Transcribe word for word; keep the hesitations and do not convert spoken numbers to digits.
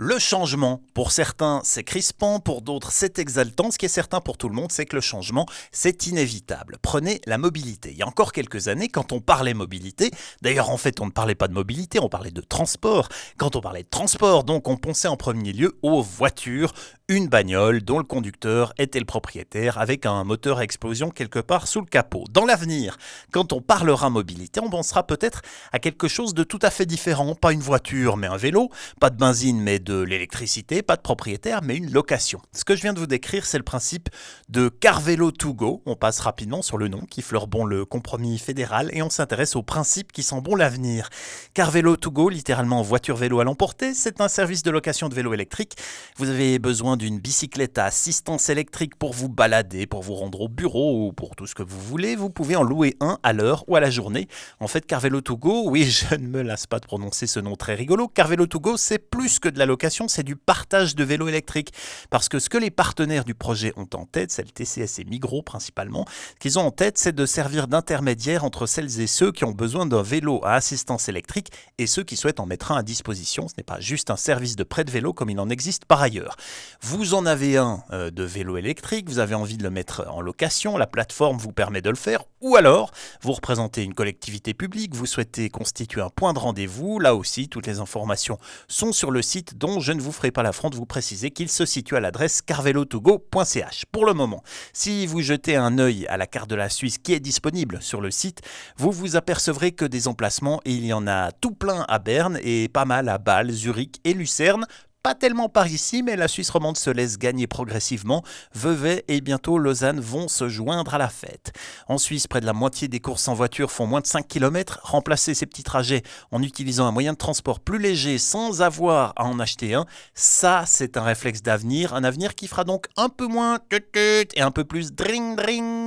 Le changement, pour certains c'est crispant, pour d'autres c'est exaltant. Ce qui est certain pour tout le monde, c'est que le changement c'est inévitable. Prenez la mobilité. Il y a encore quelques années, quand on parlait mobilité, d'ailleurs en fait on ne parlait pas de mobilité, on parlait de transport. Quand on parlait de transport, donc on pensait en premier lieu aux voitures, une bagnole dont le conducteur était le propriétaire avec un moteur à explosion quelque part sous le capot. Dans l'avenir, quand on parlera mobilité, on pensera peut-être à quelque chose de tout à fait différent. Pas une voiture mais un vélo, pas de benzine mais de l'électricité, pas de propriétaire mais une location. Ce que je viens de vous décrire, c'est le principe de Carvelo to go. On passe rapidement sur le nom qui fleure bon le compromis fédéral et on s'intéresse au principe qui sent bon l'avenir. Carvelo to go, littéralement voiture-vélo à l'emporter, c'est un service de location de vélo électrique. Vous avez besoin d'une bicyclette à assistance électrique pour vous balader, pour vous rendre au bureau ou pour tout ce que vous voulez. Vous pouvez en louer un à l'heure ou à la journée. En fait, Carvelo to go, oui, je ne me lasse pas de prononcer ce nom très rigolo. Carvelo to go, c'est plus que de la location, c'est du partage de vélos électriques. Parce que ce que les partenaires du projet ont en tête, c'est le T C S et Migros principalement, ce qu'ils ont en tête, c'est de servir d'intermédiaire entre celles et ceux qui ont besoin d'un vélo à assistance électrique et ceux qui souhaitent en mettre un à disposition. Ce n'est pas juste un service de prêt de vélo comme il en existe par ailleurs. Vous en avez un euh, de vélo électrique, vous avez envie de le mettre en location, la plateforme vous permet de le faire, ou alors vous représentez une collectivité publique, vous souhaitez constituer un point de rendez-vous, là aussi toutes les informations sont sur le site dont je ne vous ferai pas l'affront de vous préciser qu'il se situe à l'adresse carvelo to go point c h. Pour le moment, si vous jetez un œil à la carte de la Suisse qui est disponible sur le site, vous vous apercevrez que des emplacements, il y en a tout plein à Berne et pas mal à Bâle, Zurich et Lucerne. Pas tellement par ici, mais la Suisse romande se laisse gagner progressivement. Vevey et bientôt Lausanne vont se joindre à la fête. En Suisse, près de la moitié des courses en voiture font moins de cinq kilomètres. Remplacer ces petits trajets en utilisant un moyen de transport plus léger sans avoir à en acheter un, ça c'est un réflexe d'avenir. Un avenir qui fera donc un peu moins tut-tut et un peu plus dring-dring.